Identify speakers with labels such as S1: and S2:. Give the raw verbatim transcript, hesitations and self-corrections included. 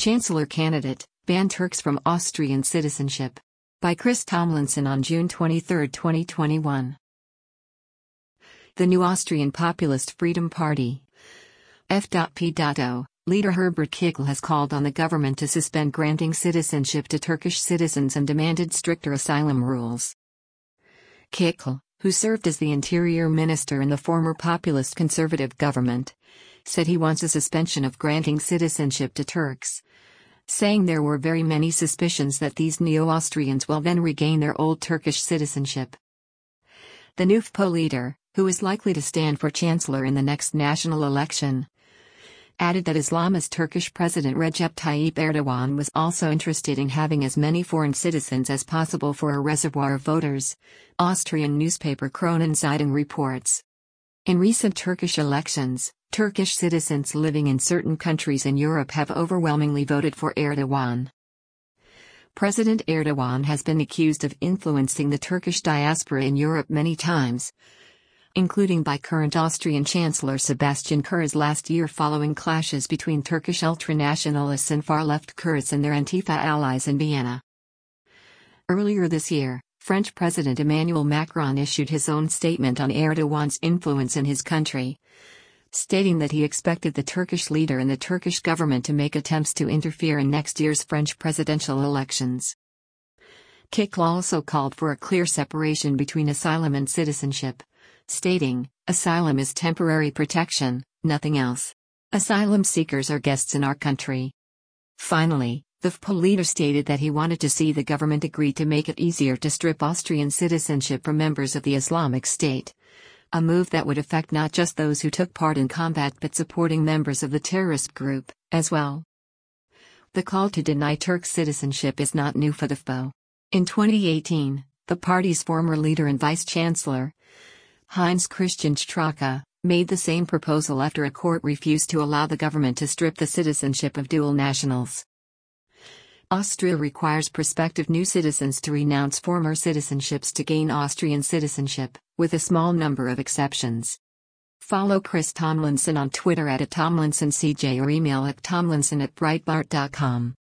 S1: Chancellor candidate, ban Turks from Austrian citizenship. By Chris Tomlinson on June twenty-third, twenty twenty-one. The new Austrian Populist Freedom Party, F P O, leader Herbert Kickl has called on the government to suspend granting citizenship to Turkish citizens and demanded stricter asylum rules. Kickl, who served as the interior minister in the former populist conservative government, said he wants a suspension of granting citizenship to Turks, saying there were very many suspicions that these neo-Austrians will then regain their old Turkish citizenship. The new F P O leader, who is likely to stand for chancellor in the next national election, added that Islamist Turkish President Recep Tayyip Erdogan was also interested in having as many foreign citizens as possible for a reservoir of voters, Austrian newspaper Kronenzeitung reports. In recent Turkish elections, Turkish citizens living in certain countries in Europe have overwhelmingly voted for Erdogan. President Erdogan has been accused of influencing the Turkish diaspora in Europe many times, including by current Austrian Chancellor Sebastian Kurz last year following clashes between Turkish ultranationalists and far-left Kurds and their Antifa allies in Vienna. Earlier this year, French President Emmanuel Macron issued his own statement on Erdogan's influence in his country, stating that he expected the Turkish leader and the Turkish government to make attempts to interfere in next year's French presidential elections. Kickl also called for a clear separation between asylum and citizenship, stating, "Asylum is temporary protection, nothing else. Asylum seekers are guests in our country." Finally, the F P O leader stated that he wanted to see the government agree to make it easier to strip Austrian citizenship from members of the Islamic State, a move that would affect not just those who took part in combat but supporting members of the terrorist group, as well. The call to deny Turks citizenship is not new for the F P O. In twenty eighteen, the party's former leader and vice-chancellor, Heinz Christian Strache, made the same proposal after a court refused to allow the government to strip the citizenship of dual nationals. Austria requires prospective new citizens to renounce former citizenships to gain Austrian citizenship, with a small number of exceptions. Follow Chris Tomlinson on Twitter at Tomlinson C J or email at tomlinson at breitbart dot com.